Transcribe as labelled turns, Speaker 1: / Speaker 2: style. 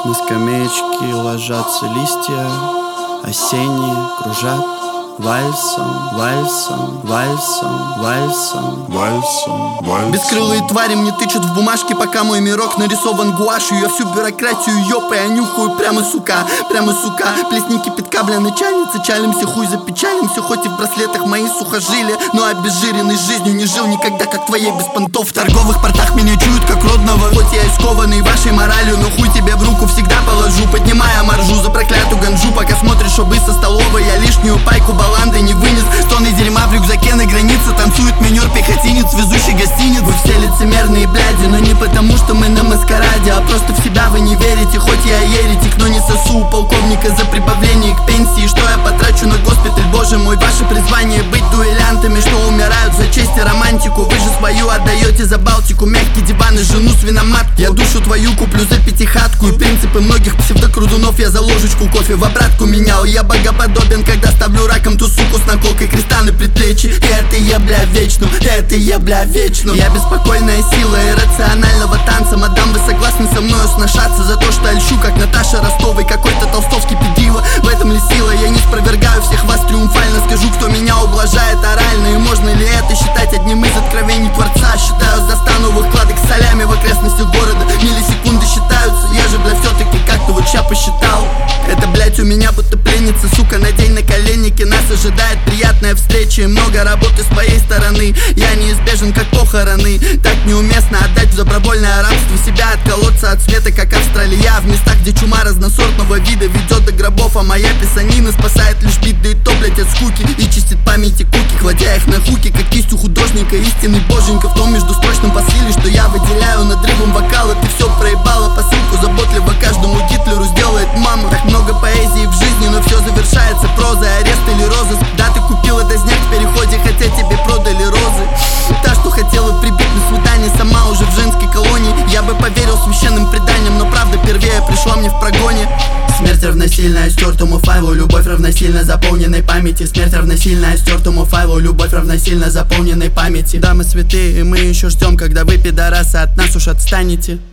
Speaker 1: На скамеечке ложатся листья, осенние кружат вальсом, вальсом, вальсом, вальсом, вальсом, вальсом.
Speaker 2: Бескрылые твари мне тычут в бумажке, пока мой мирок нарисован гуашью. Я всю бюрократию ёпа, я нюхаю прямо сука, прямо сука. Плесни кипятка, бля, начальница, чалимся, хуй запечалимся. Хоть и в браслетах мои сухожилия, но обезжиренный жизнью не жил никогда, как твоей без понтов. В торговых портах меня чуют как родного, хоть я и скованный вашей моралью, но хуй тебе в руку всегда положу, поднимая маржу за проклятую ганжу. Пока смотришь обы со столовой, я лишнюю пайку баланды не вынес. Тонны дерьма в рюкзаке на границе, танцует минер-пехотинец, везущий гостиниц. Вы все лицемерные бляди, но не потому, что мы на маскараде, а просто в себя вы не верите. Хоть я еретик, но не сосу у полковника за прибавление к пенсии. Что я потрачу на госпиталь, боже мой. Ваше призвание быть дуэлянтами, что умирают за честь и романтику. Вы же свою отдаете за Балтику, мягкий диван и жену свиноматку. Я душу твою куплю за пятихатку, и принципы многих псевдокрудунов я за ложечку кофе в обратку менял. Я богоподобен, когда ставлю раком ту суку с наколкой креста на предплечье. И это я, бля, вечно, это я, бля, вечно. Я беспокойная сила иррационального танца. Мадам, вы согласны со мною сношаться за то, что альщу, как Наташа Ростовой, какой-то толстовский педила? В этом ли сила? Я не спровергаю всех вас триумфально. Скажу, кто меня ублажает орально. И можно ли это считать одним из откровений Творца? Считаю, достану выкладок с солями в окрестностях города. Миллисекунды считаются, я же, бля, все-таки как-то вот ща посчитал. Это, блять, у меня будто пленница, сука, надень наколенники. Нас ожидает приятная встреча и много работы с моей стороны. Я неизбежен, как похороны. Так неуместно отдать в добровольное рабство себя, отколоться от света, как Австралия. В местах, где чума разносортного вида ведет до гробов, а моя писанина спасает лишь бит, да и то, блять, от скуки. И чистит памяти куки, кладя их на хуки, как кистью художника, истинный боженька. В том междустрочном посыле, что я выделяю надрывом вокала. Ты все проебала, посылку заботливо каждому Гитлеру сделает мама. Так много поэзии в жизни, но все завершается прозой. Арест или розыск, да, ты купила дозняк в переходе, хотя тебе продали розы. Та, что хотела прибить на свидание, сама уже в женской колонии. Я бы поверил священным преданиям, но правда первее пришла мне в прогоне. Смерть равносильная стертому файлу, любовь равносильно заполненной памяти. Смерть равносильная стертому файлу, любовь равносильно заполненной памяти. Да, мы святые, и мы еще ждем, когда вы, пидорасы, от нас уж отстанете.